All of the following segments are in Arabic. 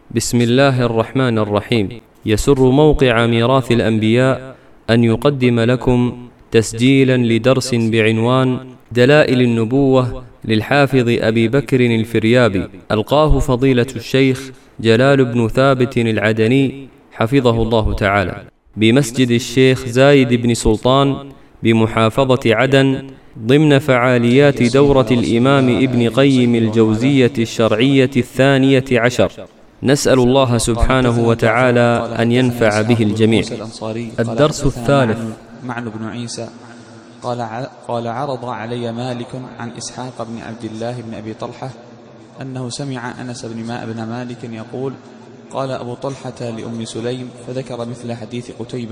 بسم الله الرحمن الرحيم. يسر موقع ميراث الأنبياء أن يقدم لكم تسجيلا لدرس بعنوان دلائل النبوة للحافظ أبي بكر الفريابي، ألقاه فضيلة الشيخ جلال بن ثابت العدني حفظه الله تعالى بمسجد الشيخ زايد بن سلطان بمحافظة عدن، ضمن فعاليات دورة الإمام ابن قيم الجوزية الشرعية 12. نسأل الله سبحانه وتعالى أن ينفع به الجميع. الدرس الثالث. معن بن عيسى قال عرض علي مالك عن إسحاق بن عبد الله بن أبي طلحة أنه سمع أنس بن مالك يقول: قال أبو طلحة لأم سليم، فذكر مثل حديث قتيبة.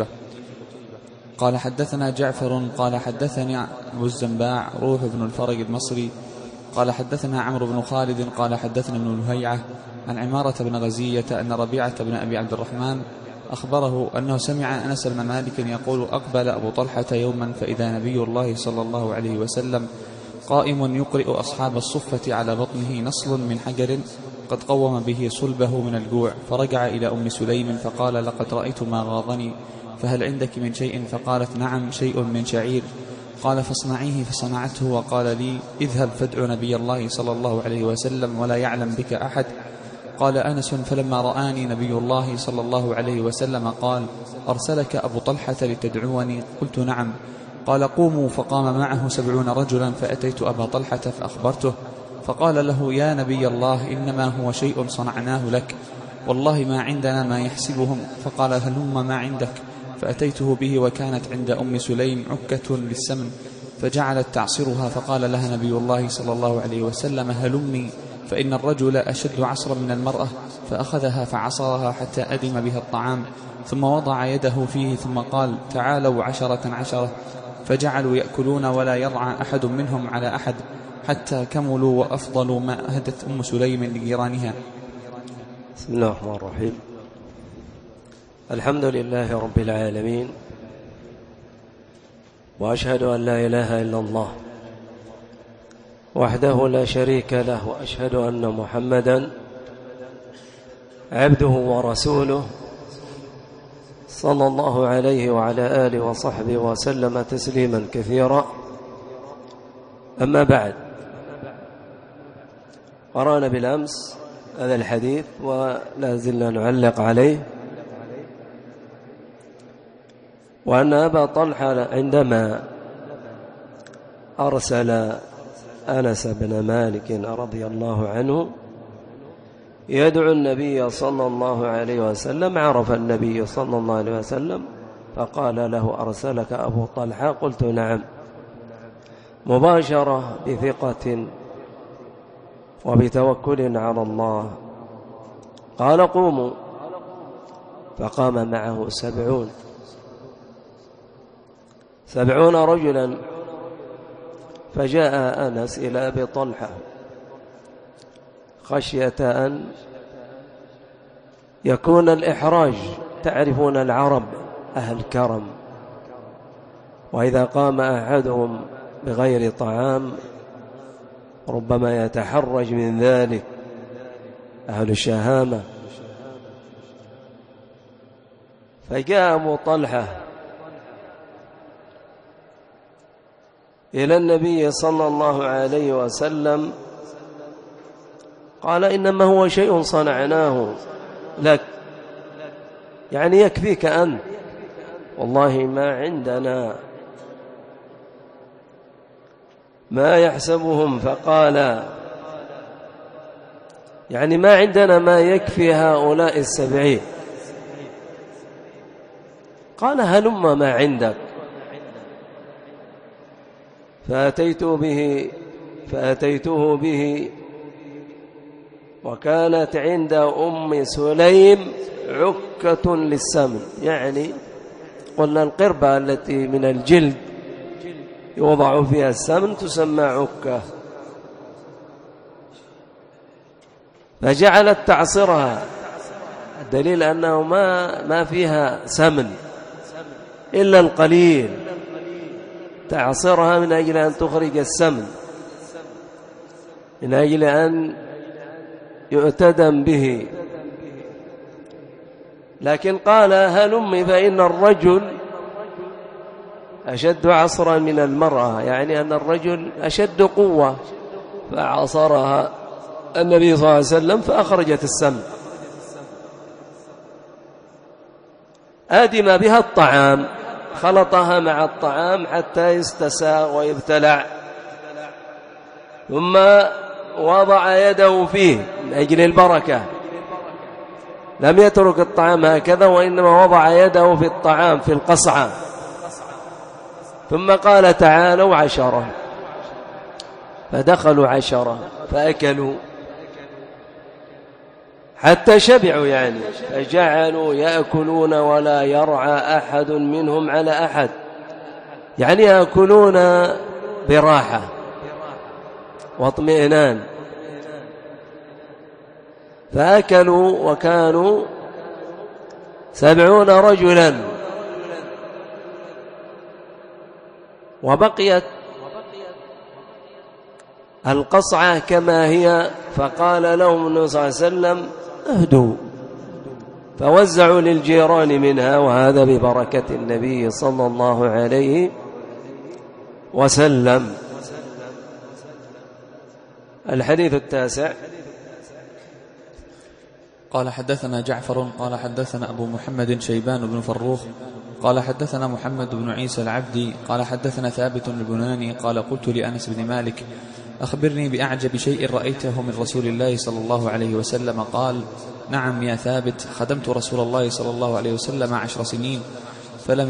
قال حدثنا جعفر قال حدثني أبو الزنباع روح بن الفرج المصري قال حدثنا عمرو بن خالد قال حدثنا ابن لهيعة عن عمارة بن غزية أن ربيعة بن أبي عبد الرحمن أخبره أنه سمع أنس بن مالك يقول: أقبل أبو طلحة يوما فإذا نبي الله صلى الله عليه وسلم قائم يقرئ أصحاب الصفة على بطنه نصل من حجر قد قوم به صلبه من الجوع، فرجع إلى أم سليم فقال: لقد رأيت ما غاضني، فهل عندك من شيء؟ فقالت: نعم، شيء من شعير. قال: فاصنعيه. فصنعته وقال لي: اذهب فادع نبي الله صلى الله عليه وسلم ولا يعلم بك أحد. قال أنس: فلما رآني نبي الله صلى الله عليه وسلم قال: أرسلك أبو طلحة لتدعوني؟ قلت: نعم. قال: قوموا. فقام معه 70 رجلا، فأتيت أبا طلحة فأخبرته، فقال له: يا نبي الله، إنما هو شيء صنعناه لك، والله ما عندنا ما يحسبهم. فقال: هلم ما عندك. فأتيته به وكانت عند أم سليم عكة للسمن، فجعلت تعصرها، فقال لها نبي الله صلى الله عليه وسلم: هلمي، فإن الرجل أشد عصرا من المرأة. فأخذها فعصرها حتى أدم بها الطعام، ثم وضع يده فيه، ثم قال: تعالوا 10 فجعلوا يأكلون ولا يرعى أحد منهم على أحد حتى كملوا وأفضلوا ما أهدت أم سليم لجيرانها. بسم الله الرحمن الرحيم. الحمد لله رب العالمين، وأشهد أن لا إله إلا الله وحده لا شريك له، وأشهد أن محمدا عبده ورسوله صلى الله عليه وعلى آله وصحبه وسلم تسليما كثيرا. أما بعد، قرأنا بالأمس هذا الحديث ولا زلنا نعلق عليه، وأن أبا طلحة عندما أرسل أنس بن مالك رضي الله عنه يدعو النبي صلى الله عليه وسلم، عرف النبي صلى الله عليه وسلم فقال له: أرسلك أبو طلحة؟ قلت: نعم. مباشرة بثقة وبتوكل على الله. قال: قوموا. فقام معه 70 رجلا، فجاء أنس إلى أبي طلحة خشية أن يكون الإحراج. تعرفون العرب أهل كرم، وإذا قام أحدهم بغير طعام ربما يتحرج من ذلك أهل الشهامة. فجاء أبو طلحة إلى النبي صلى الله عليه وسلم قال: إنما هو شيء صنعناه لك، يعني يكفيك أنت، والله ما عندنا ما يحسبهم. فقال: يعني ما عندنا ما يكفي هؤلاء 70. قال: هلم ما عندك. فأتيته به وكانت عند أم سليم عكة للسمن، يعني قلنا القربة التي من الجلد يوضع فيها السمن تسمى عكة. فجعلت تعصرها، الدليل أنه ما فيها سمن إلا القليل، تعصرها من أجل أن تخرج السمن، من أجل أن يؤتدم به. لكن قال هلم فإن الرجل أشد عصرا من المرأة، يعني أن الرجل أشد قوة، فعصرها النبي صلى الله عليه وسلم فأخرجت السم. أدم بها الطعام، خلطها مع الطعام حتى يستساغ ويبتلع، ثم وضع يده فيه من أجل البركة، لم يترك الطعام هكذا وإنما وضع يده في الطعام في القصعة، ثم قال تعالوا 10، فدخلوا 10 فأكلوا حتى شبعوا، يعني فجعلوا يأكلون ولا يرعى أحد منهم على أحد، يعني يأكلون براحة واطمئنان. فأكلوا وكانوا 70 رجلا، وبقيت القصعة كما هي، فقال لهم النبي صلى الله عليه وسلم اهدوا، فوزعوا للجيران منها، وهذا ببركة النبي صلى الله عليه وسلم. الحديث التاسع. قال حدثنا جعفر قال حدثنا أبو محمد شيبان بن فروخ قال حدثنا محمد بن عيسى العبدي قال حدثنا ثابت البناني قال قلت لأنس بن مالك أخبرني بأعجب شيء رأيته من رسول الله صلى الله عليه وسلم. قال نعم يا ثابت، خدمت رسول الله صلى الله عليه وسلم 10 سنين فلم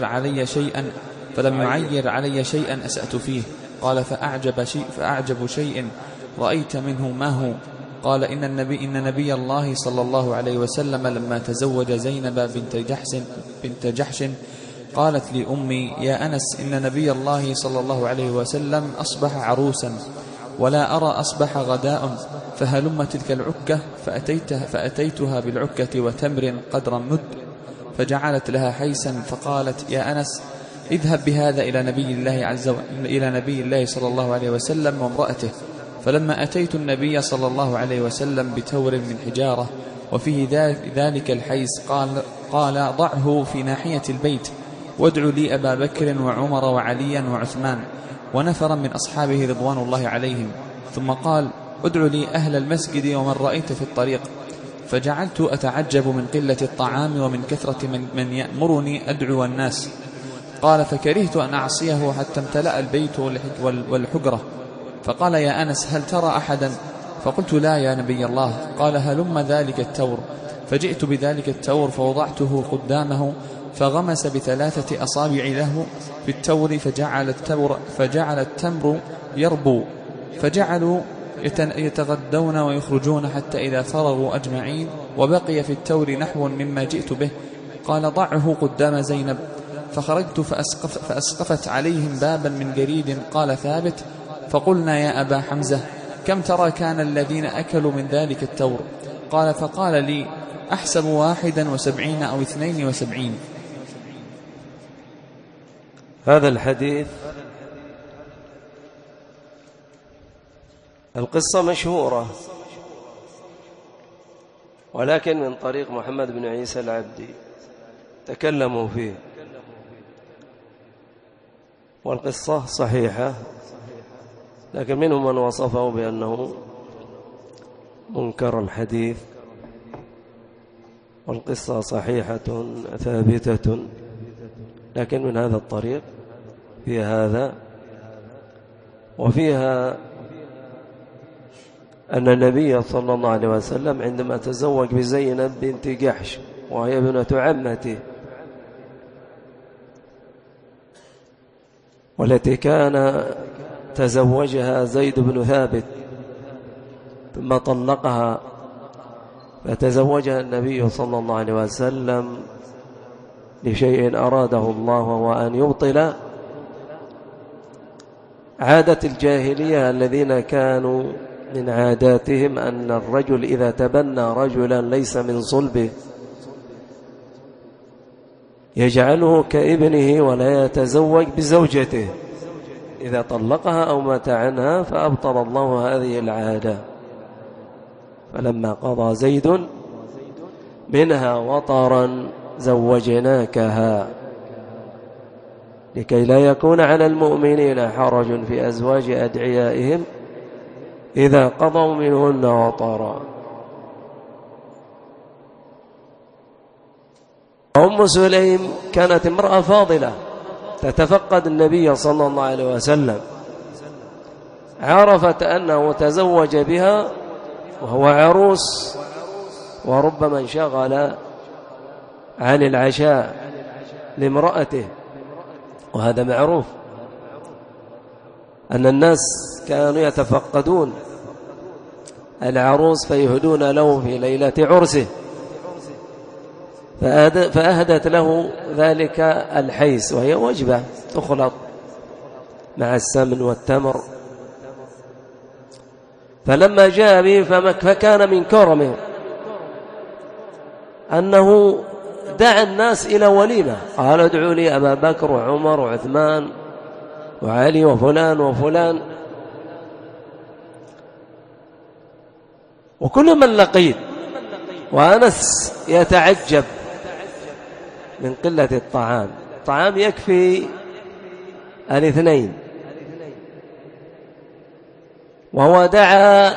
يعير علي شيئا أسأت فيه. قال فأعجب شيء رأيت منه ما هو؟ قال إن نبي الله صلى الله عليه وسلم لما تزوج زينب بنت جحش قالت لي أمي يا أنس إن نبي الله صلى الله عليه وسلم أصبح عروسا ولا أرى أصبح غداء، فهلم تلك العكة، فأتيتها بالعكة وتمر قدر مد، فجعلت لها حيسا، فقالت يا أنس اذهب بهذا إلى نبي الله صلى الله عليه وسلم وامرأته. فلما أتيت النبي صلى الله عليه وسلم بتور من حجارة وفيه ذلك الحيس قال ضعه في ناحية البيت وادعو لي أبا بكر وعمر وعليا وعثمان ونفرا من أصحابه رضوان الله عليهم، ثم قال ادعو لي أهل المسجد ومن رأيت في الطريق. فجعلت أتعجب من قلة الطعام ومن كثرة من يأمرني أدعو الناس. قال فكرهت أن أعصيه حتى امتلأ البيت والحجرة. فقال يا أنس هل ترى أحدا؟ فقلت لا يا نبي الله. قال هلم ذلك التور، فجئت بذلك التور فوضعته قدامه، فغمس ب3 أصابع له في التور فجعل التمر يربو، فجعلوا يتغدون ويخرجون حتى إذا فرغوا أجمعين وبقي في التور نحو مما جئت به. قال ضعه قدام زينب، فخرجت فأسقفت عليهم بابا من جريد. قال ثابت فقلنا يا أبا حمزة كم ترى كان الذين أكلوا من ذلك التور؟ قال فقال لي أحسب 71 أو 72. هذا الحديث القصة مشهورة، ولكن من طريق محمد بن عيسى العبدي تكلموا فيه، والقصة صحيحة، لكن منهم من وصفه بأنه منكر الحديث، والقصة صحيحة ثابتة، لكن من هذا الطريق في هذا، وفيها أن النبي صلى الله عليه وسلم عندما تزوج بزينب بنت جحش وهي ابنة عمته، والتي كان تزوجها زيد بن ثابت ثم طلقها، فتزوجها النبي صلى الله عليه وسلم لشيء أراده الله وهو أن يبطل عادة الجاهلية الذين كانوا من عاداتهم أن الرجل إذا تبنى رجلا ليس من صلبه يجعله كابنه ولا يتزوج بزوجته إذا طلقها أو مات عنها، فأبطل الله هذه العادة. فلما قضى زيد منها وطرا زوجناكها لكي لا يكون على المؤمنين حرج في أزواج أدعيائهم إذا قضوا منهن وطرا. أم سليم كانت امرأة فاضلة تتفقد النبي صلى الله عليه وسلم، عرفت أنه تزوج بها وهو عروس وربما انشغل عن العشاء لامرأته، وهذا معروف أن الناس كانوا يتفقدون العروس فيهدون له في ليلة عرسه، فأهدت له ذلك الحيس وهي وجبة تخلط مع السمن والتمر. فلما جاء به فكان من كرمه أنه دعا الناس إلى وليمة، قال ادعوا لي أبا بكر وعمر وعثمان وعلي وفلان وفلان وكل من لقيت. وأنس يتعجب من قلة الطعام يكفي الاثنين، وهو دعا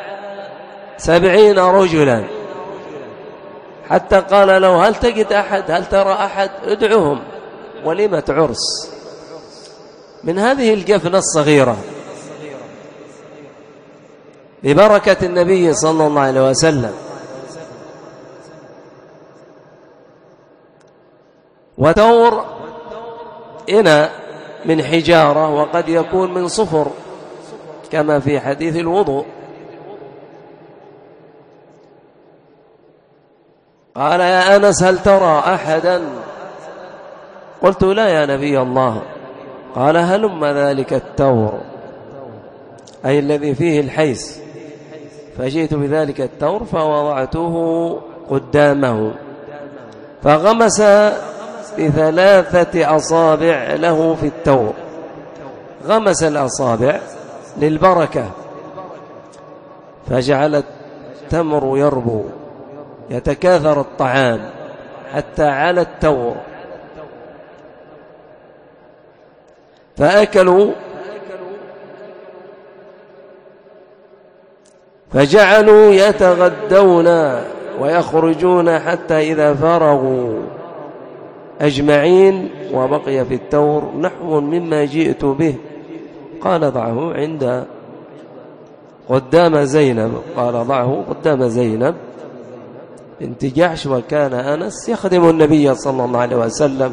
70 رجلا حتى قال له هل تجد أحد، هل ترى أحد، ادعوهم وليمة عرس. من هذه الجفنة الصغيرة ببركة النبي صلى الله عليه وسلم. وتور إناء من حجارة وقد يكون من صفر كما في حديث الوضوء. قال يا أنس هل ترى أحدا؟ قلت لا يا نبي الله. قال هلم ذلك التور، أي الذي فيه الحيس، فجئت بذلك التور فوضعته قدامه فغمس ب3 أصابع له في التور، غمس الأصابع للبركة، فجعل التمر يربو يتكاثر الطعام حتى على التور، فأكلوا فجعلوا يتغدون ويخرجون حتى إذا فرغوا أجمعين وبقي في التور نحو مما جئت به. قال ضعه قدام زينب، قال ضعه قدام زينب بنت جحش، وكان أنس يخدم النبي صلى الله عليه وسلم.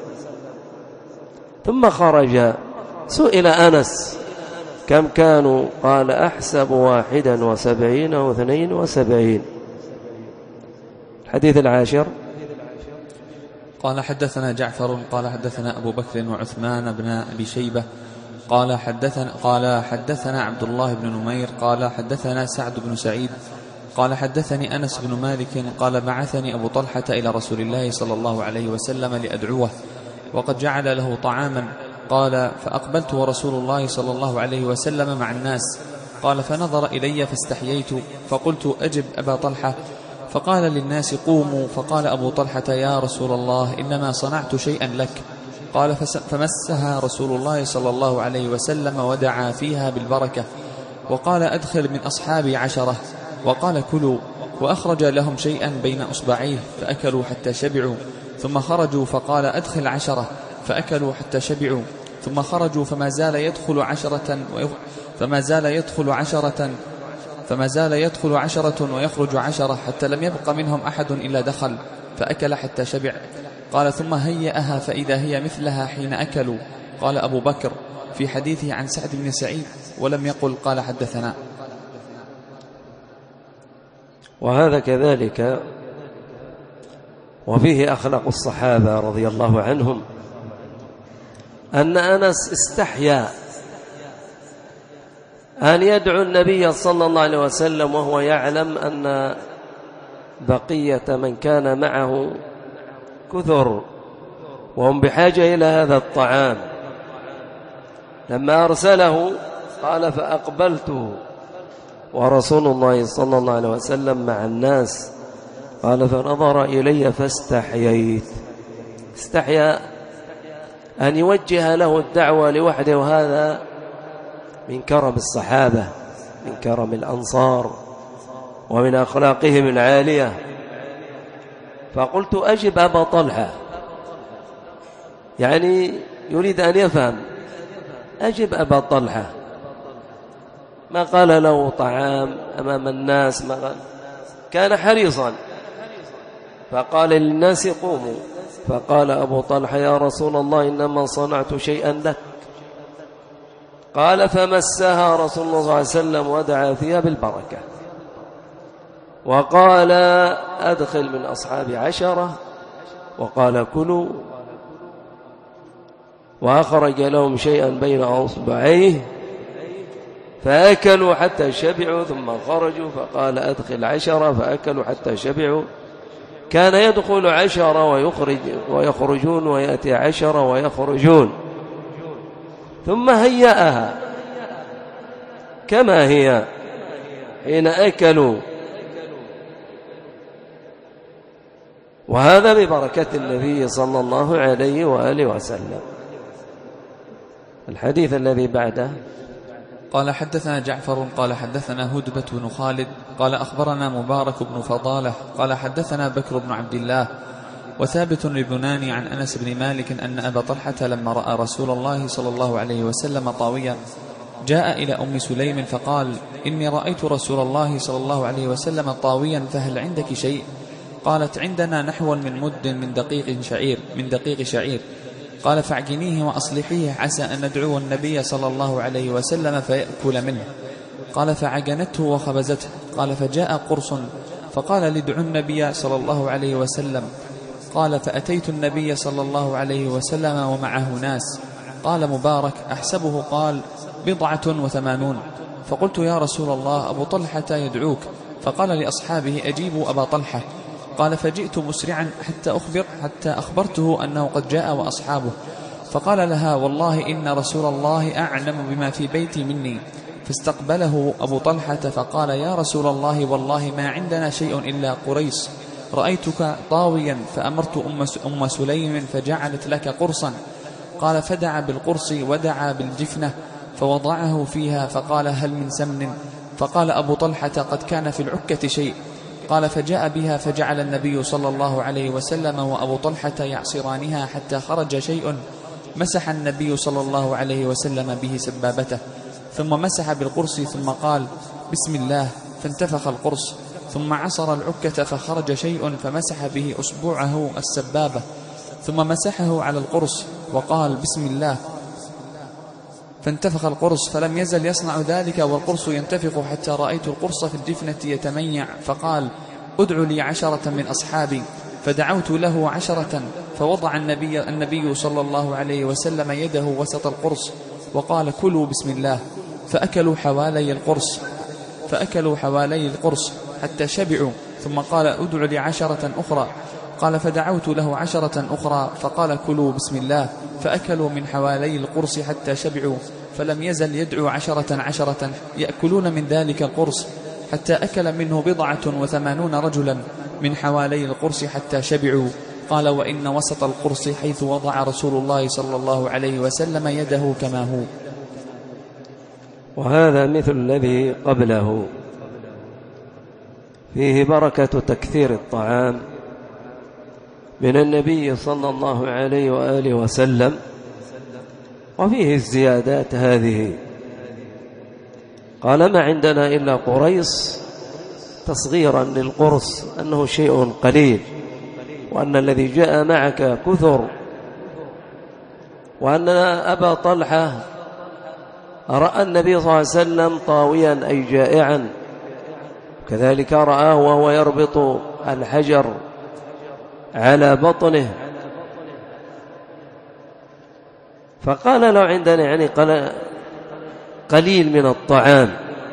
ثم خرج، سئل أنس كم كانوا؟ قال أحسب 71 أو 72. الحديث العاشر. قال حدثنا جعفر قال حدثنا أبو بكر وعثمان بن أبي شيبة قال حدثنا عبد الله بن نمير قال حدثنا سعد بن سعيد قال حدثني أنس بن مالك قال بعثني أبو طلحة إلى رسول الله صلى الله عليه وسلم لأدعوه وقد جعل له طعاما. قال فأقبلت ورسول الله صلى الله عليه وسلم مع الناس. قال فنظر إلي فاستحييت فقلت أجب أبا طلحة، فقال للناس قوموا. فقال أبو طلحة يا رسول الله إنما صنعت شيئا لك. قال فمسها رسول الله صلى الله عليه وسلم ودعا فيها بالبركة، وقال أدخل من أصحابي 10، وقال كلوا، وأخرج لهم شيئا بين أصبعيه فأكلوا حتى شبعوا، ثم خرجوا فقال أدخل 10 فأكلوا حتى شبعوا، ثم خرجوا فما زال يدخل 10 ويخرج 10 حتى لم يبق منهم أحد إلا دخل فأكل حتى شبع. قال ثم هيئها فإذا هي مثلها حين أكلوا. قال أبو بكر في حديثه عن سعد بن سعيد ولم يقل قال حدثنا. وهذا كذلك وفيه أخلاق الصحابة رضي الله عنهم، أن أنس استحيا أن يدعو النبي صلى الله عليه وسلم وهو يعلم أن بقية من كان معه كثر وهم بحاجة إلى هذا الطعام. لما أرسله قال فأقبلت ورسول الله صلى الله عليه وسلم مع الناس، قال فنظر إلي فاستحييت. استحيا أن يوجه له الدعوة لوحده، وهذا من كرم الصحابة، من كرم الأنصار، ومن أخلاقهم العالية. فقلت أجب أبا طلحة، يعني يريد أن يفهم، أجب أبا طلحة. ما قال له طعام أمام الناس، ما قال، كان حريصا. فقال للناس قوموا. فقال أبو طلحة يا رسول الله إنما صنعت شيئا لك. قال فمسها رسول الله صلى الله عليه وسلم ودعا فيها بالبركة، وقال أدخل من أصحابي 10، وقال كلوا، وأخرج لهم شيئا بين أصبعيه فأكلوا حتى شبعوا، ثم خرجوا فقال أدخل 10 فأكلوا حتى شبعوا. كان يدخل 10 ويخرجون، ويأتي 10 ويخرجون. ثم هيأها كما هي حين أكلوا، وهذا ببركة النبي صلى الله عليه وآله وسلم. الحديث الذي بعده. قال حدثنا جعفر قال حدثنا هدبة بن خالد قال أخبرنا مبارك بن فضالة قال حدثنا بكر بن عبد الله وثابت البناني عن أنس بن مالك أن أبا طلحة لما رأى رسول الله صلى الله عليه وسلم طاويا جاء إلى أم سليم فقال إني رأيت رسول الله صلى الله عليه وسلم طاويا فهل عندك شيء؟ قالت عندنا نحو من مد من دقيق شعير. قال فاعجنيه وأصلحيه عسى أن ندعو النبي صلى الله عليه وسلم فيأكل منه. قال فعجنته وخبزته. قال فجاء قرص فقال لدعو النبي صلى الله عليه وسلم. قال فأتيت النبي صلى الله عليه وسلم ومعه ناس. قال مبارك أحسبه قال 87. فقلت يا رسول الله أبو طلحة يدعوك. فقال لأصحابه أجيبوا أبا طلحة. قال فجئت مسرعا حتى أخبرته أنه قد جاء وأصحابه. فقال لها والله إن رسول الله أعلم بما في بيتي مني. فاستقبله أبو طلحة فقال يا رسول الله والله ما عندنا شيء إلا قريص، رأيتك طاويا فأمرت أم سليم فجعلت لك قرصا. قال فدعا بالقرص ودعا بالجفنة فوضعه فيها فقال هل من سمن؟ فقال أبو طلحة قد كان في العكة شيء. قال فجاء بها فجعل النبي صلى الله عليه وسلم وأبو طلحة يعصرانها حتى خرج شيء. مسح النبي صلى الله عليه وسلم به سبابته ثم مسح بالقرص ثم قال بسم الله فانتفخ القرص ثم عصر العكة فخرج شيء فمسح به أصبعه السبابة ثم مسحه على القرص وقال بسم الله فانتفخ القرص فلم يزل يصنع ذلك والقرص ينتفخ حتى رأيت القرص في الجفنة يتميع. فقال ادعوا لي 10 من أصحابي. فدعوت له 10 فوضع النبي صلى الله عليه وسلم يده وسط القرص وقال كلوا بسم الله. فأكلوا حوالي القرص حتى شبعوا. ثم قال ادعوا لي 10 أخرى. قال فدعوت له 10 أخرى فقال كلوا بسم الله. فأكلوا من حوالي القرص حتى شبعوا. فلم يزل يدعو 10 يأكلون من ذلك القرص حتى أكل منه 87 رجلا من حوالي القرص حتى شبعوا. قال وإن وسط القرص حيث وضع رسول الله صلى الله عليه وسلم يده كما هو. وهذا مثل الذي قبله، فيه بركة تكثير الطعام من النبي صلى الله عليه وآله وسلم، وفيه الزيادات هذه. قال ما عندنا إلا قريص، تصغيرا للقرص أنه شيء قليل، وأن الذي جاء معك كثر، وأن أبا طلحة رأى النبي صلى الله عليه وسلم طاويا أي جائعا، كذلك رآه وهو يربط الحجر على بطنه. فقال لو عندنا يعني قليل من الطعام،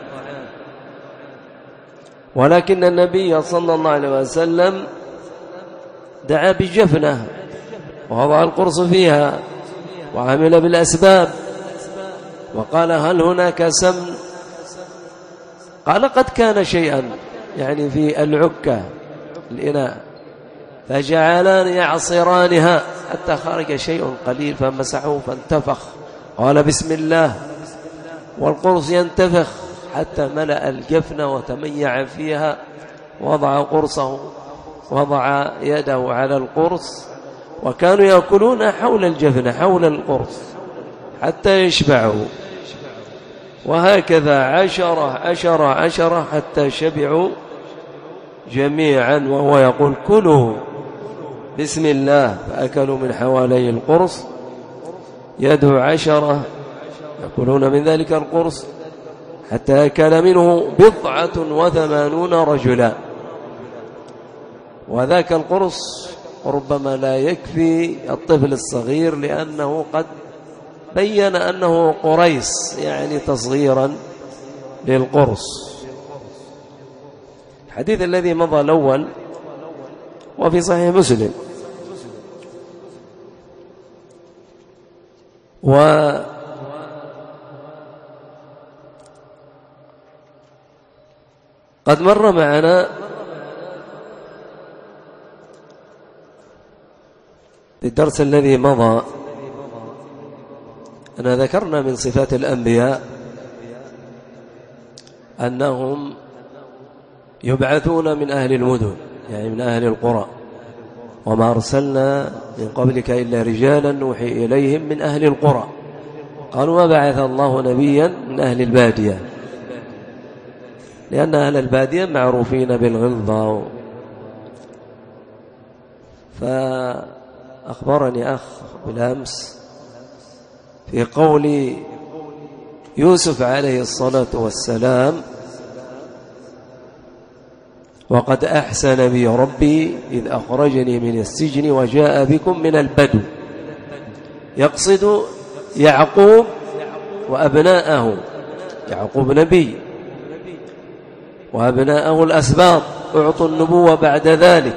ولكن النبي صلى الله عليه وسلم دعا بجفنة ووضع القرص فيها وعمل بالأسباب وقال هل هناك سمن؟ قال قد كان شيئا يعني في العكة، الإناء فجعلان يعصرانها حتى خرج شيء قليل فمسحوه فانتفخ، قال بسم الله، والقرص ينتفخ حتى ملأ الجفن وتميع فيها، وضع قرصه، وضع يده على القرص، وكانوا يأكلون حول الجفن حول القرص حتى يشبعوا، وهكذا 10 حتى شبعوا جميعا، وهو يقول كلوا بسم الله، فأكلوا من حوالي القرص، يدعو 10 يأكلون من ذلك القرص حتى أكل منه 87 رجلا، وذاك القرص ربما لا يكفي الطفل الصغير، لأنه قد بين أنه قريص يعني تصغيرا للقرص. الحديث الذي مضى الأول وفي صحيح مسلم، وقد مر معنا في الدرس الذي مضى أن ذكرنا من صفات الأنبياء أنهم يبعثون من أهل المدن، يعني من أهل القرى، وما أرسلنا من قبلك إلا رجالا نوحي إليهم من أهل القرى. قالوا ما بعث الله نبيا من أهل البادية، لأن أهل البادية معروفين بالغلظة. فأخبرني أخ بالأمس في قول يوسف عليه الصلاة والسلام: وقد أحسن بي ربي إذ أخرجني من السجن وجاء بكم من البدو، يقصد يعقوب وأبناءه، يعقوب نبي وأبناءه الأسباط أعطوا النبوة بعد ذلك،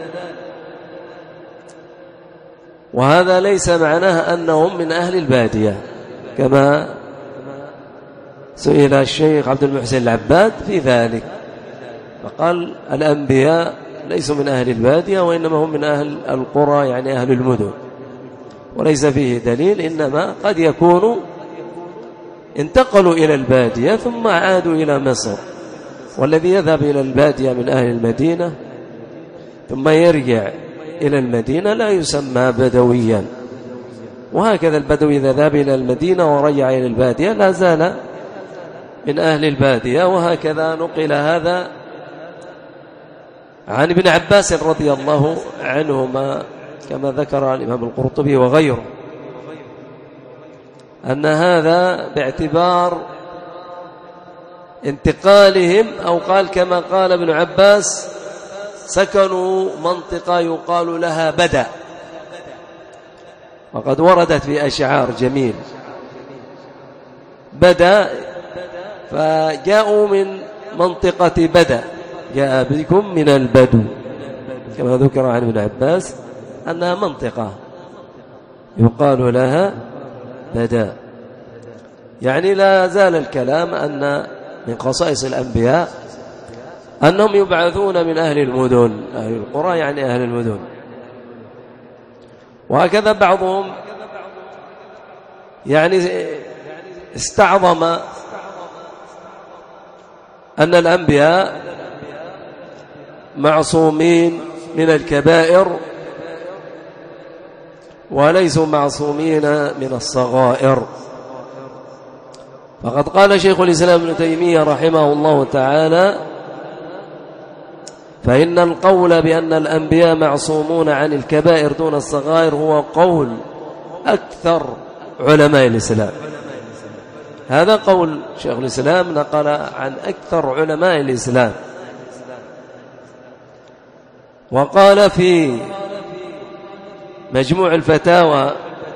وهذا ليس معناه أنهم من أهل البادية، كما سئل الشيخ عبد المحسن العباد في ذلك فقال الأنبياء ليسوا من أهل البادية وإنما هم من أهل القرى، يعني أهل المدن، وليس فيه دليل، إنما قد يكونوا انتقلوا إلى البادية ثم عادوا إلى مصر، والذي يذهب إلى البادية من أهل المدينة ثم يرجع إلى المدينة لا يسمى بدويا، وهكذا البدوي إذا ذهب إلى المدينة ورجع إلى البادية لا زال من أهل البادية. وهكذا نقل هذا عن ابن عباس رضي الله عنهما كما ذكر الإمام القرطبي وغيره، أن هذا باعتبار انتقالهم، أو قال كما قال ابن عباس سكنوا منطقة يقال لها بدأ، وقد وردت في أشعار جميل بدأ، فجاءوا من منطقة بدأ، جاء بكم من البدو، كما ذكر عن ابن عباس أنها منطقة يقال لها بدأ. يعني لا زال الكلام أن من خصائص الأنبياء أنهم يبعثون من أهل المدن، أهل القرى يعني أهل المدن. وهكذا بعضهم يعني استعظم أن الأنبياء معصومين من الكبائر وليسوا معصومين من الصغائر. فقد قال شيخ الإسلام ابن تيمية رحمه الله تعالى: فإن القول بأن الأنبياء معصومون عن الكبائر دون الصغائر هو قول أكثر علماء الإسلام. هذا قول شيخ الإسلام نقل عن أكثر علماء الإسلام. وقال في مجموع الفتاوى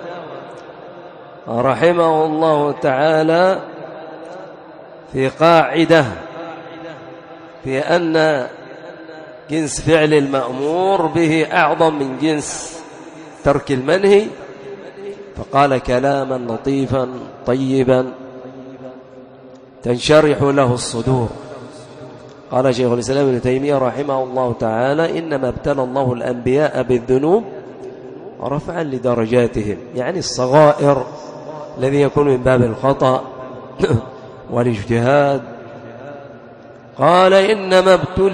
رحمه الله تعالى في قاعدة في أن جنس فعل المأمور به أعظم من جنس ترك المنهي، فقال كلاما لطيفا طيبا تنشرح له الصدور. قال شيخ الإسلام ابن تيمية رحمه الله تعالى: إنما ابتلى الله الأنبياء بالذنوب رفعا لدرجاتهم، يعني الصغائر الذي يكون من باب الخطأ والاجتهاد. قال: إنما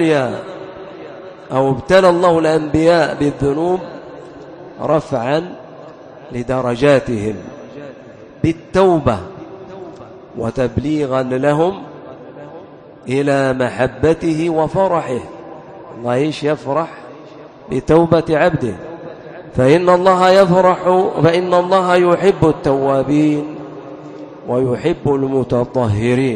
ابتلى الله الأنبياء بالذنوب رفعا لدرجاتهم بالتوبة وتبليغا لهم إلى محبته وفرحه. الله يفرح بتوبة عبده، فإن الله يحب التوابين ويحب المتطهرين.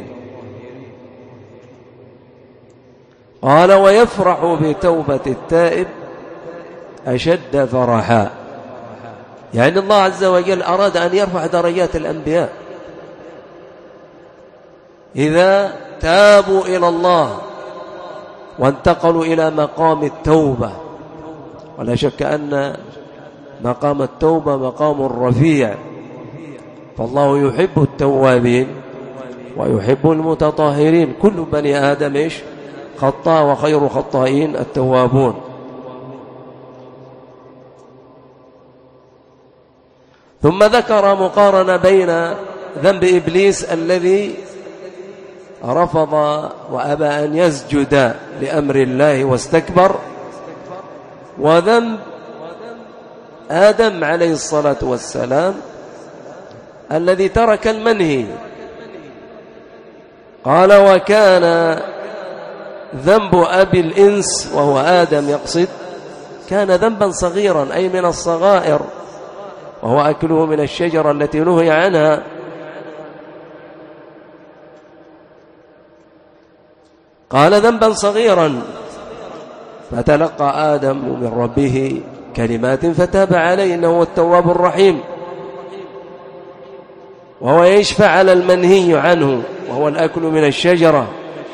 قال: ويفرح بتوبة التائب أشد فرحا، يعني الله عز وجل أراد أن يرفع درجات الأنبياء إذا تابوا إلى الله وانتقلوا إلى مقام التوبة. ولا شك أن مقام التوبة مقام رفيع، فالله يحب التوابين ويحب المتطهرين. كل بني آدم خطاء، وخير خطائين التوابون. ثم ذكر مقارنة بين ذنب إبليس الذي رفض وأبى أن يسجد لأمر الله واستكبر، وذنب آدم عليه الصلاة والسلام الذي ترك المنهي. قال: وكان ذنب أبي الإنس، وهو آدم يقصد، كان ذنبا صغيرا أي من الصغائر، وهو أكله من الشجرة التي نهي عنها. قال: ذنبا صغيرا، فتلقى آدم من ربه كلمات فتاب عليه، إنه هو التواب الرحيم. وهو يشفع على المنهي عنه، وهو الأكل من الشجرة.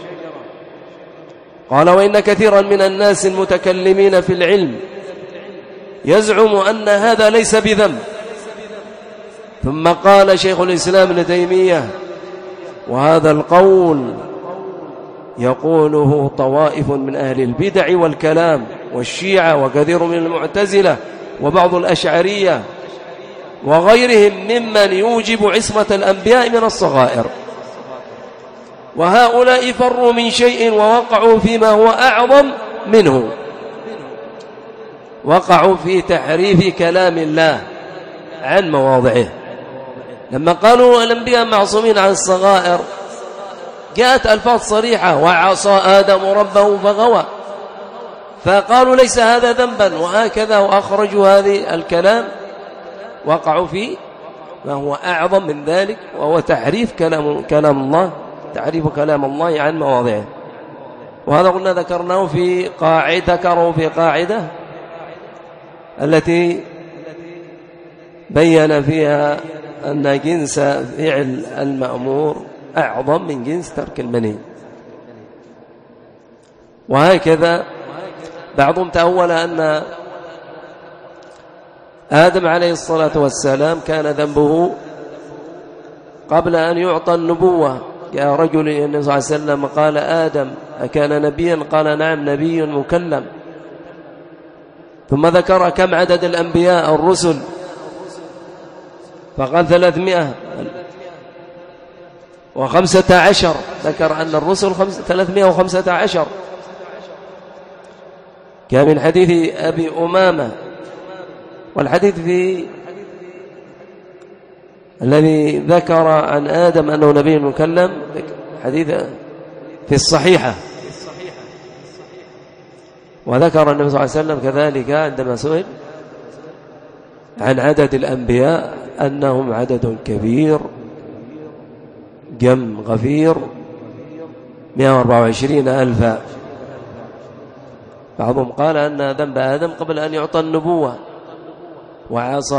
قال: وإن كثيرا من الناس المتكلمين في العلم يزعم أن هذا ليس بذنب. ثم قال شيخ الإسلام ابن تيمية: وهذا القول يقوله طوائف من أهل البدع والكلام والشيعة وكثير من المعتزلة وبعض الأشعرية وغيرهم ممن يوجب عصمة الأنبياء من الصغائر. وهؤلاء فروا من شيء ووقعوا فيما هو أعظم منه، وقعوا في تحريف كلام الله عن مواضعه. لما قالوا الأنبياء معصومين عن الصغائر جاءت ألفاظ صريحة: وعصى آدم ربه فغوى، فقالوا ليس هذا ذنبا، وهكذا وأخرجوا هذه الكلام. وقعوا في ما هو أعظم من ذلك، وهو تحريف كلام الله، تعريف كلام الله عن مواضعه. وهذا قلنا ذكرناه في قاعدة التي بين فيها أن جنس فعل المأمور أعظم من جنس ترك المنهي. وهكذا بعضهم تأول أن آدم عليه الصلاة والسلام كان ذنبه قبل أن يعطى النبوة. يا رجل النبي صلى الله عليه وسلم قال: آدم أكان نبيا؟ قال: نعم، نبي مكلم. ثم ذكر كم عدد الأنبياء الرسل، فقال 315. ذكر أن الرسل 315، كان من حديث أبي أمامة. والحديث الذي ذكر عن آدم أنه نبي مكلم حديث في الصحيحة. وذكر النبي صلى الله عليه وسلم كذلك عندما سئل عن عدد الأنبياء أنهم عدد كبير جم غفير 124,000. بعضهم قال أن ذنب آدم قبل أن يعطى النبوة، وعصى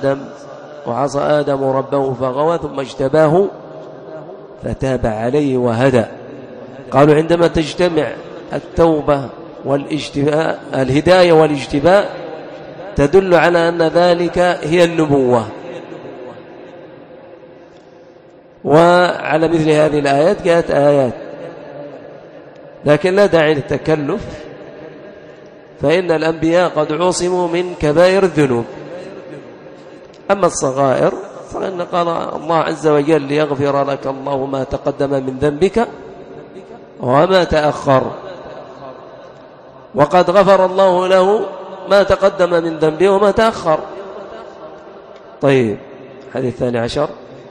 آدم ربه فغوى ثم اجتباه فتاب عليه وهدى. قالوا عندما تجتمع التوبة والاجتباء، الهداية والاجتباء، تدل على أن ذلك هي النبوة. وعلى مثل هذه الآيات جاءت آيات لكن لا داعي للتكلف، فإن الأنبياء قد عصموا من كبائر الذنوب. أما الصغائر فإن قال الله عز وجل ليغفر لك الله ما تقدم من ذنبك وما تأخر، وقد غفر الله له ما تقدم من ذنبه وما تأخر. طيب، حديث 12.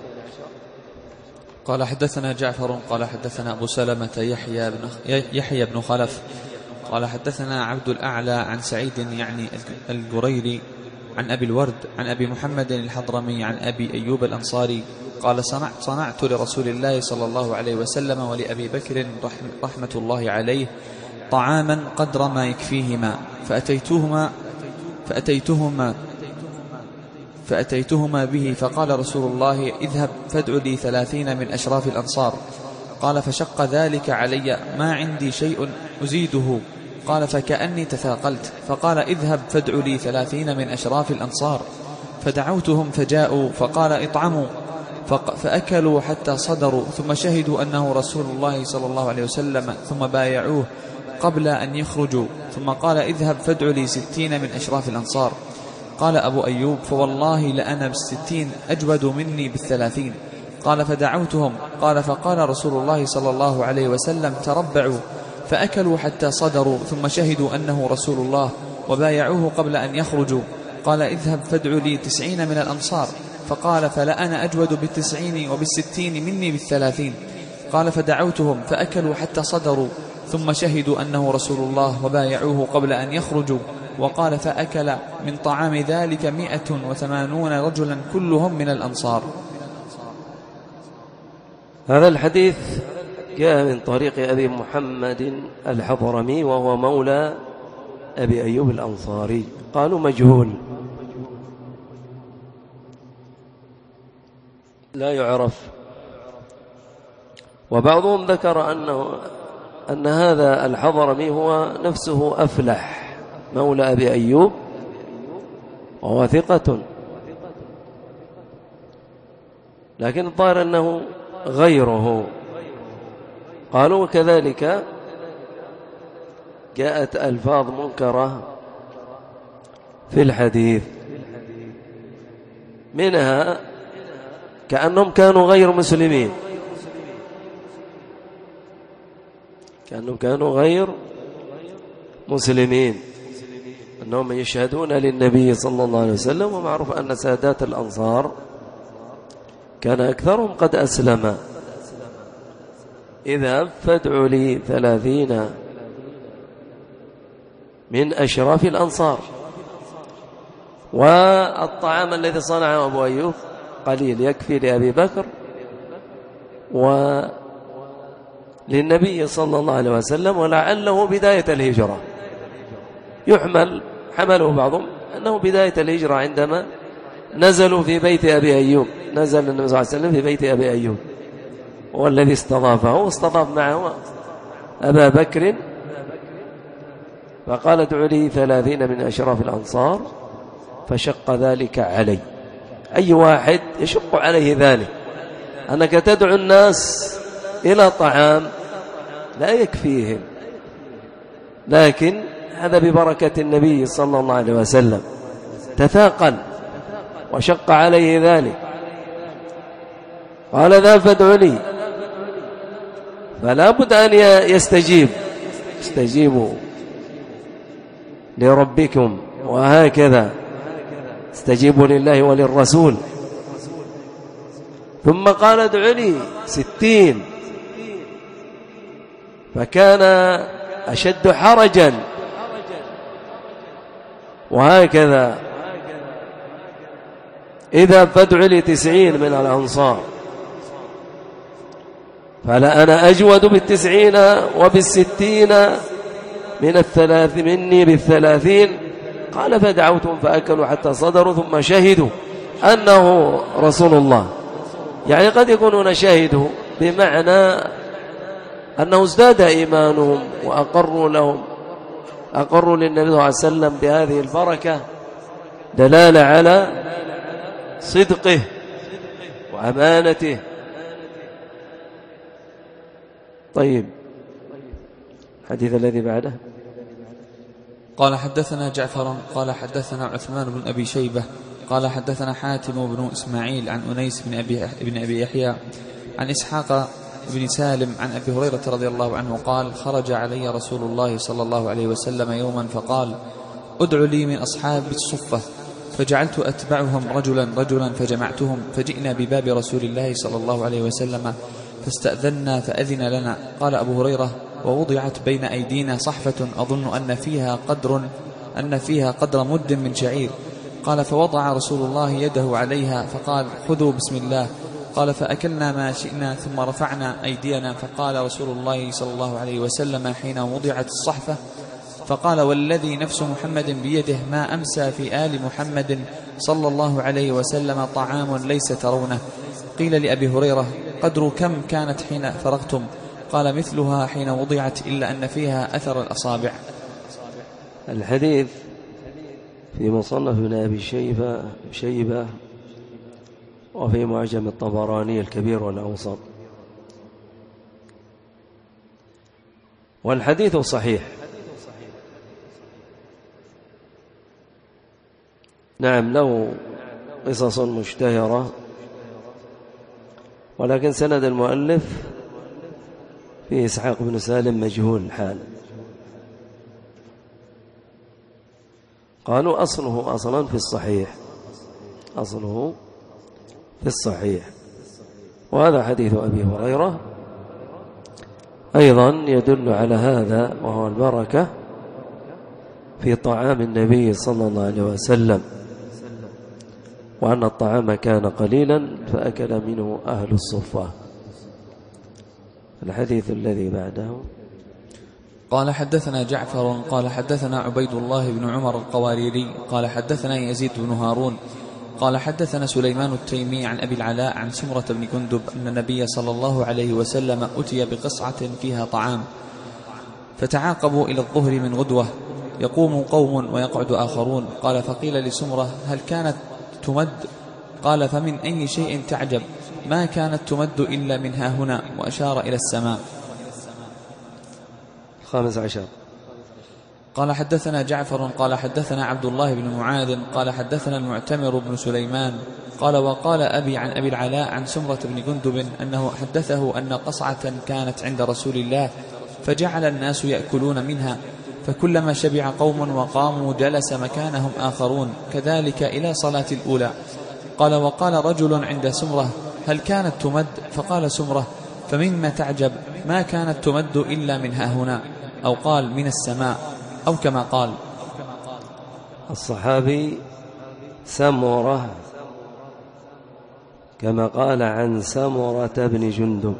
قال حدثنا جعفر قال حدثنا أبو سلمة يحيى بن خلف قال حدثنا عبد الأعلى عن سعيد يعني الجريري عن أبي الورد عن أبي محمد الحضرمي عن أبي أيوب الأنصاري قال صنعت لرسول الله صلى الله عليه وسلم ولأبي بكر رحمة الله عليه طعاما قدر ما يكفيهما فأتيتهما به، فقال رسول الله اذهب فادع لي 30 من أشراف الأنصار. قال فشق ذلك علي، ما عندي شيء أزيده. قال فكأني تثاقلت، فقال اذهب فادع لي 30 من أشراف الأنصار. فدعوتهم فجاءوا، فقال اطعموا، فأكلوا حتى صدروا، ثم شهدوا أنه رسول الله صلى الله عليه وسلم، ثم بايعوه قبل أن يخرجوا، ثم قال اذهب فادع لي 60 من أشراف الأنصار. قال أبو أيوب فوالله لأنا بال60 أجود مني بال30. قال فدعوتهم، قال فقال رسول الله صلى الله عليه وسلم تربعوا، فأكلوا حتى صدروا، ثم شهدوا أنه رسول الله وبايعوه قبل أن يخرجوا. قال اذهب فادع لي 90 من الأنصار. فقال فلا أنا أجود بال90 وبال60 مني بال30. قال فدعوتهم فأكلوا حتى صدروا، ثم شهدوا أنه رسول الله وبايعوه قبل أن يخرجوا. وقال فأكل من طعام ذلك 180 رجلا كلهم من الأنصار. هذا الحديث جاء من طريق أبي محمد الحضرمي وهو مولى أبي أيوب الأنصاري، قالوا مجهول لا يعرف. وبعضهم ذكر أن هذا الحضرمي هو نفسه أفلح مولى أبي أيوب وهو ثقة، لكن الظاهر أنه غيره. قالوا كذلك جاءت ألفاظ منكرة في الحديث، منها كأنهم كانوا غير مسلمين، كأنهم كانوا غير مسلمين، أنهم يشهدون للنبي صلى الله عليه وسلم. ومعروف أن سادات الأنصار كان أكثرهم قد أسلم. إذا فادعوا لي 30 من أشراف الأنصار. والطعام الذي صنعه أبو أيوب قليل يكفي لأبي بكر وللنبي صلى الله عليه وسلم، ولعله بداية الهجرة. حمله بعضهم أنه بداية الهجرة عندما نزلوا في بيت أبي أيوب، نزل النبي صلى الله عليه وسلم في بيت أبي أيوب، هو الذي استضافه واستضاف معه أبا بكر. فقال ادعوا لي 30 من أشراف الأنصار، فشق ذلك علي. أي واحد يشق عليه ذلك، أنك تدعو الناس إلى طعام لا يكفيهم، لكن هذا ببركة النبي صلى الله عليه وسلم تثاقل وشق عليه ذلك. قال ذا فادعوا لي، فلا بد أن استجيبوا لربكم، وهكذا استجيبوا لله وللرسول. ثم قال ادعوا لي 60، فكان أشد حرجا. وهكذا إذا فادعوا لي 90 من الأنصار، فلا أنا أجود بال90 وبال60 مني بال30. قال فدعوتهم فأكلوا حتى صدروا، ثم شهدوا أنه رسول الله. يعني قد يكونون شهدوا بمعنى أنه ازداد إيمانهم وأقروا للنبي صلى الله عليه وسلم بهذه البركة، دلالة على صدقه وأمانته. طيب، الحديث الذي بعده. قال حدثنا جعفر قال حدثنا عثمان بن أبي شيبة قال حدثنا حاتم بن إسماعيل عن أنيس بن أبي يحيى عن إسحاق بن سالم عن أبي هريرة رضي الله عنه قال خرج علي رسول الله صلى الله عليه وسلم يوما فقال ادعوا لي من أصحاب الصفة، فجعلت أتبعهم رجلا فجمعتهم، فجئنا بباب رسول الله صلى الله عليه وسلم فاستأذنا فأذن لنا. قال أبو هريرة ووضعت بين أيدينا صحفة أظن أن فيها قدر مد من شعير. قال فوضع رسول الله يده عليها فقال خذوا بسم الله. قال فأكلنا ما شئنا ثم رفعنا أيدينا. فقال رسول الله صلى الله عليه وسلم حين وضعت الصحفة فقال والذي نفس محمد بيده ما أمسى في آل محمد صلى الله عليه وسلم طعام ليس ترونه. قيل لأبي هريرة قدر كم كانت حين فرغتم؟ قال مثلها حين وضعت إلا أن فيها أثر الأصابع. الحديث في مصنف ابن أبي شيبة وفي معجم الطبراني الكبير والأوسط، والحديث صحيح. نعم له قصص مشتهرة، ولكن سند المؤلف في إسحاق بن سالم مجهول الحال. قالوا أصله أصلا في الصحيح، وهذا حديث أبي هريرة أيضا يدل على هذا، وهو البركة في طعام النبي صلى الله عليه وسلم، وأن الطعام كان قليلا فأكل منه أهل الصفة. الحديث الذي بعده. قال حدثنا جعفر قال حدثنا عبيد الله بن عمر القواريري قال حدثنا يزيد بن هارون قال حدثنا سليمان التيمي عن أبي العلاء عن سمرة بن جندب أن النبي صلى الله عليه وسلم أتي بقصعة فيها طعام، فتعاقبوا إلى الظهر من غدوة، يقوم قوم ويقعد آخرون. قال فقيل لسمرة هل كانت تمد؟ قال فمن أي شيء تعجب؟ ما كانت تمد إلا من ها هنا، وأشار إلى السماء. 15. قال حدثنا جعفر قال حدثنا عبد الله بن معاذ قال حدثنا المعتمر بن سليمان قال وقال أبي عن أبي العلاء عن سمرة بن جندب أنه حدثه أن قصعة كانت عند رسول الله فجعل الناس يأكلون منها، فكلما شبع قوم وقاموا جلس مكانهم آخرون، كذلك إلى صلاة الأولى. قال وقال رجل عند سمرة هل كانت تمد؟ فقال سمرة فمما تعجب؟ ما كانت تمد إلا من ها هنا، أو قال من السماء، أو كما قال. الصحابي سمرة كما قال عن سمرة بن جندب،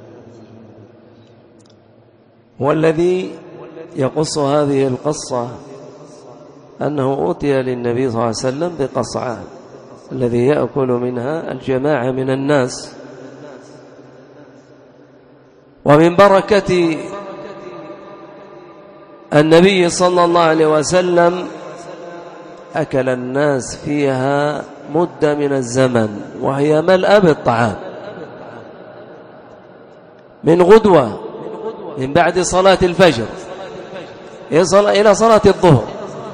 والذي يقص هذه القصة أنه أوتي للنبي صلى الله عليه وسلم بقصعة الذي يأكل منها الجماعة من الناس. ومن بركة النبي صلى الله عليه وسلم أكل الناس فيها مدة من الزمن، وهي ملأ بالطعام من غدوة من بعد صلاة الفجر إلى صلاة الظهر،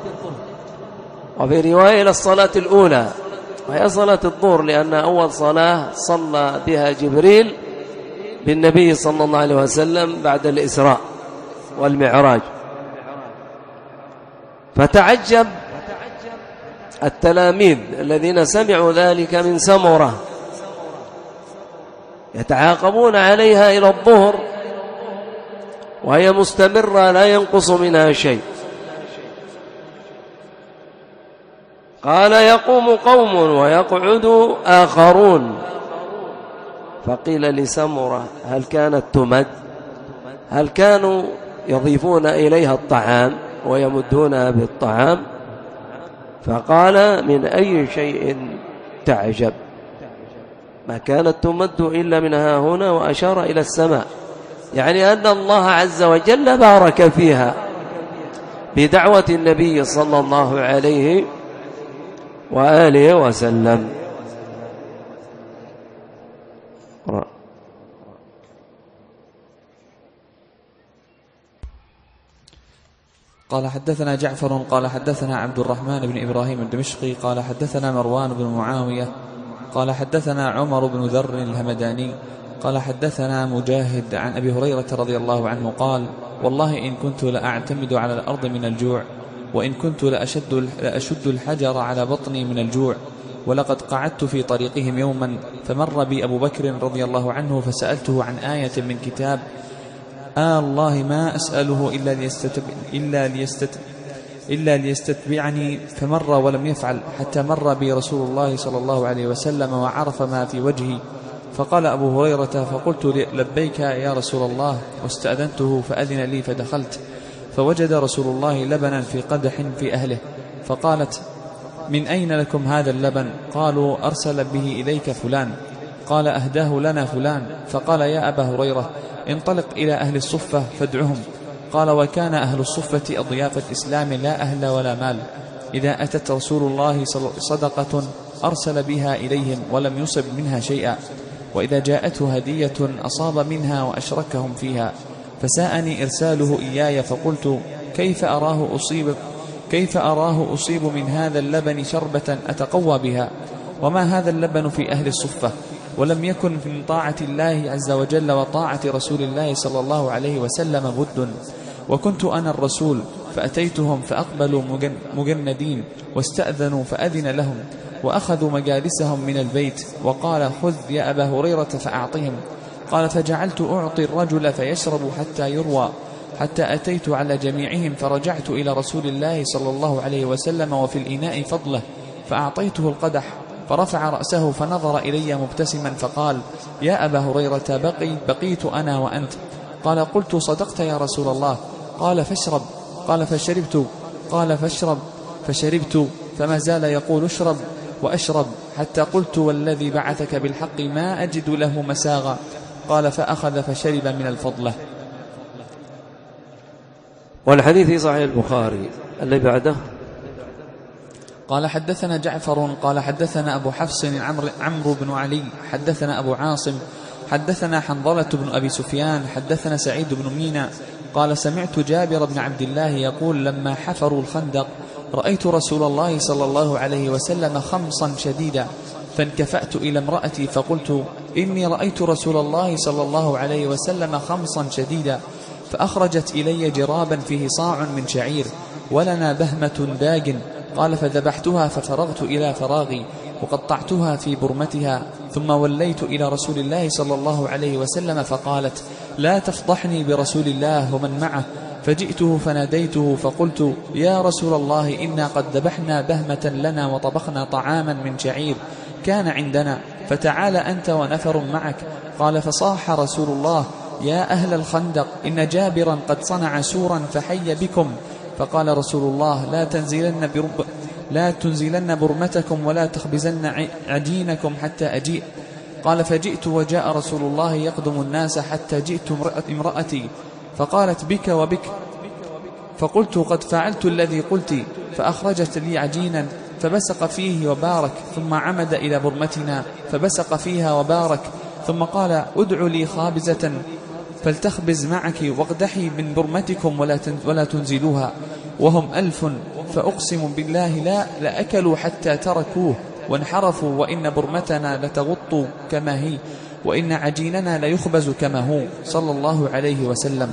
وفي رواية إلى الصلاة الأولى وهي صلاة الظهر، لأن أول صلاة صلى بها جبريل بالنبي صلى الله عليه وسلم بعد الإسراء والمعراج. فتعجب التلاميذ الذين سمعوا ذلك من سمرة، يتعاقبون عليها إلى الظهر وهي مستمرة لا ينقص منها شيء. قال يقوم قوم ويقعد آخرون، فقيل لسمرة هل كانت تمد؟ هل كانوا يضيفون إليها الطعام ويمدونها بالطعام؟ فقال من أي شيء تعجب؟ ما كانت تمد إلا من ها هنا، وأشار إلى السماء، يعني أن الله عز وجل بارك فيها بدعوة النبي صلى الله عليه وآله وسلم. قال حدثنا جعفر قال حدثنا عبد الرحمن بن إبراهيم الدمشقي قال حدثنا مروان بن معاوية قال حدثنا عمر بن ذر الهمداني قال حدثنا مجاهد عن أبي هريرة رضي الله عنه قال والله إن كنت لأعتمد على الأرض من الجوع وإن كنت لأشد الحجر على بطني من الجوع ولقد قعدت في طريقهم يوما فمر بي أبو بكر رضي الله عنه فسألته عن آية من كتاب الله ما أسأله إلا ليستتبعني فمر ولم يفعل حتى مر بي رسول الله صلى الله عليه وسلم وعرف ما في وجهي فقال أبو هريرة فقلت لبيك يا رسول الله واستأذنته فأذن لي فدخلت فوجد رسول الله لبنا في قدح في أهله فقالت من أين لكم هذا اللبن؟ قالوا أرسل به إليك فلان. قال أهداه لنا فلان. فقال يا أبا هريرة انطلق إلى أهل الصفة فادعهم. قال وكان أهل الصفة أضياف الإسلام لا أهل ولا مال، إذا أتت رسول الله صدقة أرسل بها إليهم ولم يصب منها شيئا، وإذا جاءته هدية أصاب منها وأشركهم فيها، فساءني إرساله إياي فقلت كيف أراه أصيب من هذا اللبن شربة أتقوى بها، وما هذا اللبن في أهل الصفة، ولم يكن من طاعة الله عز وجل وطاعة رسول الله صلى الله عليه وسلم بد، وكنت أنا الرسول فأتيتهم فأقبلوا مجندين واستأذنوا فأذن لهم وأخذوا مجالسهم من البيت، وقال خذ يا أبا هريرة فأعطهم. قال فجعلت أعطي الرجل فيشرب حتى يروى، حتى أتيت على جميعهم فرجعت إلى رسول الله صلى الله عليه وسلم وفي الإناء فضله فأعطيته القدح، فرفع رأسه فنظر إلي مبتسما فقال يا أبا هريرة بقيت أنا وأنت. قال قلت صدقت يا رسول الله. قال فاشرب. قال فشربت. قال فاشرب فشربت، فما زال يقول اشرب وأشرب حتى قلت والذي بعثك بالحق ما أجد له مساغا. قال فأخذ فشرب من الفضلة. والحديث في صحيح البخاري اللي بعده. قال حدثنا جعفر قال حدثنا أبو حفص عمرو بن علي حدثنا أبو عاصم حدثنا حنظلة بن أبي سفيان حدثنا سعيد بن مينا قال سمعت جابر بن عبد الله يقول لما حفروا الخندق رأيت رسول الله صلى الله عليه وسلم خمصا شديدا، فانكفأت إلى امرأتي فقلت إني رأيت رسول الله صلى الله عليه وسلم خمصا شديدا، فأخرجت إلي جرابا فيه صاع من شعير ولنا بهمة داج. قال فذبحتها ففرغت إلى فراغي وقطعتها في برمتها، ثم وليت إلى رسول الله صلى الله عليه وسلم فقالت لا تفضحني برسول الله ومن معه، فجئته فناديته فقلت يا رسول الله إنا قد ذبحنا بهمة لنا وطبخنا طعاما من شعير كان عندنا، فتعال أنت ونفر معك. قال فصاح رسول الله يا أهل الخندق إن جابرا قد صنع سورا فحي بكم. فقال رسول الله لا تنزلن برمتكم ولا تخبزن عجينكم حتى أجيء. قال فجئت وجاء رسول الله يقدم الناس حتى جئت امرأتي فقالت بك وبك، فقلت قد فعلت الذي قلت، فأخرجت لي عجينا فبسق فيه وبارك، ثم عمد إلى برمتنا فبسق فيها وبارك، ثم قال ادع لي خابزة فلتخبز معك واقدحي من برمتكم ولا تنزلوها، وهم 1000 فأقسم بالله لأكلوا حتى تركوه وانحرفوا، وإن برمتنا لتغط كما هي وإن عجيننا ليخبز كما هو صلى الله عليه وسلم.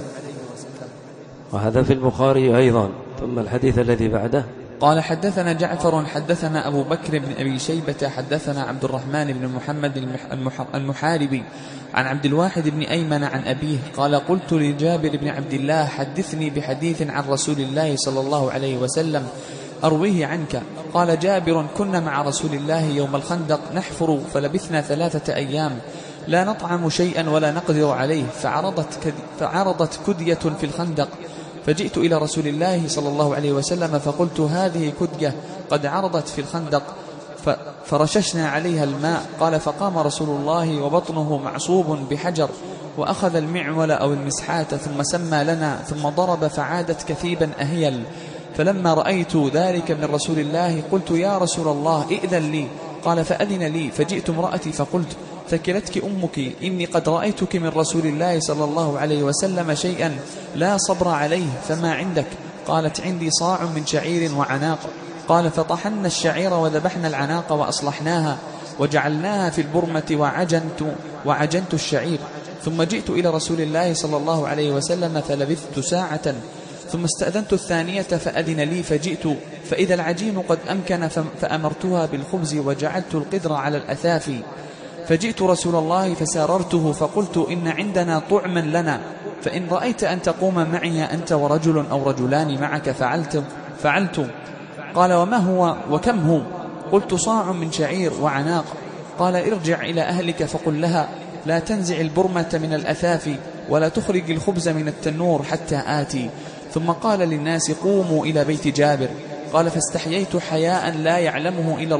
وهذا في البخاري أيضا. ثم الحديث الذي بعده. قال حدثنا جعفر حدثنا أبو بكر بن أبي شيبة حدثنا عبد الرحمن بن محمد المحاربي عن عبد الواحد بن أيمن عن أبيه قال قلت لجابر بن عبد الله حدثني بحديث عن رسول الله صلى الله عليه وسلم أرويه عنك. قال جابر كنا مع رسول الله يوم الخندق نحفر فلبثنا 3 أيام لا نطعم شيئا ولا نقدر عليه، فعرضت كدية في الخندق، فجئت إلى رسول الله صلى الله عليه وسلم فقلت هذه كدية قد عرضت في الخندق، فرششنا عليها الماء. قال فقام رسول الله وبطنه معصوب بحجر وأخذ المعول أو المسحات ثم سمى لنا ثم ضرب فعادت كثيبا أهيل. فلما رأيت ذلك من رسول الله قلت يا رسول الله ائذن لي. قال فأذن لي، فجئت امرأتي فقلت ثكلتك أمك إني قد رأيتك من رسول الله صلى الله عليه وسلم شيئا لا صبر عليه، فما عندك؟ قالت عندي صاع من شعير وعناق. قال فطحنا الشعير وذبحنا العناق وأصلحناها وجعلناها في البرمة وعجنت الشعير. ثم جئت إلى رسول الله صلى الله عليه وسلم فلبثت ساعة، ثم استأذنت الثانية فأذن لي، فجئت فإذا العجين قد أمكن فأمرتها بالخبز وجعلت القدر على الأثافي. فجئت رسول الله فساررته فقلت إن عندنا طعما لنا، فإن رأيت أن تقوم معي أنت ورجل أو رجلان معك فعلت. قال وما هو وكم هو؟ قلت صاع من شعير وعناق. قال ارجع إلى أهلك فقل لها لا تنزع البرمة من الأثافي ولا تخرج الخبز من التنور حتى آتي. ثم قال للناس قوموا إلى بيت جابر. قال فاستحييت حياء لا يعلمه إلا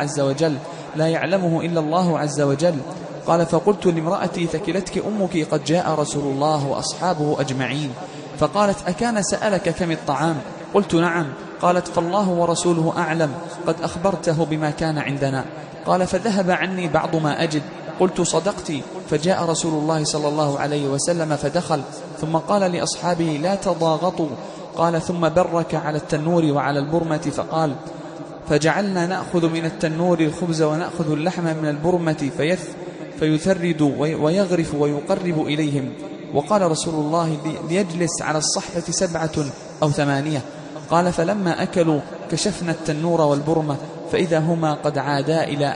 الله عز وجل. قال فقلت لامرأتي ثكلتك أمك، قد جاء رسول الله وأصحابه أجمعين. فقالت أكان سألك كم الطعام؟ قلت نعم. قالت فالله ورسوله أعلم، قد أخبرته بما كان عندنا. قال فذهب عني بعض ما أجد. قلت صدقت. فجاء رسول الله صلى الله عليه وسلم فدخل، ثم قال لأصحابه لا تضاغطوا. قال ثم برك على التنور وعلى البرمة فقال فجعلنا نأخذ من التنور الخبز ونأخذ اللحم من البرمة فيثرد ويغرف ويقرب إليهم. وقال رسول الله ليجلس على الصحفة 7 أو 8. قال فلما أكلوا كشفنا التنور والبرمة فإذا هما قد عادا إلى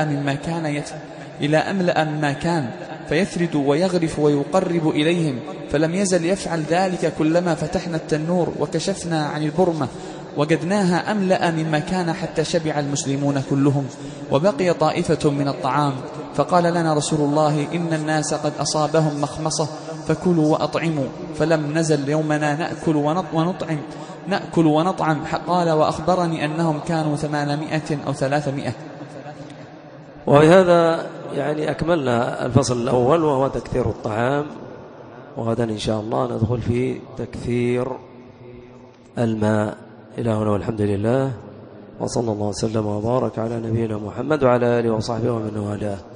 أملأ مما كان فيثرد ويغرف ويقرب إليهم، فلم يزل يفعل ذلك كلما فتحنا التنور وكشفنا عن البرمة وجدناها أملأ مما كان حتى شبع المسلمون كلهم وبقي طائفة من الطعام. فقال لنا رسول الله إن الناس قد أصابهم مخمصة فكلوا وأطعموا، فلم نزل يومنا نأكل ونطعم. قال وأخبرني أنهم كانوا 800 أو 300. وبهذا يعني أكملنا الفصل الأول وهو تكثير الطعام، وغدا إن شاء الله ندخل في تكثير الماء. إلى هنا والحمد لله، وصلى الله وسلم وبارك على نبينا محمد وعلى آله وصحبه ومن والاه.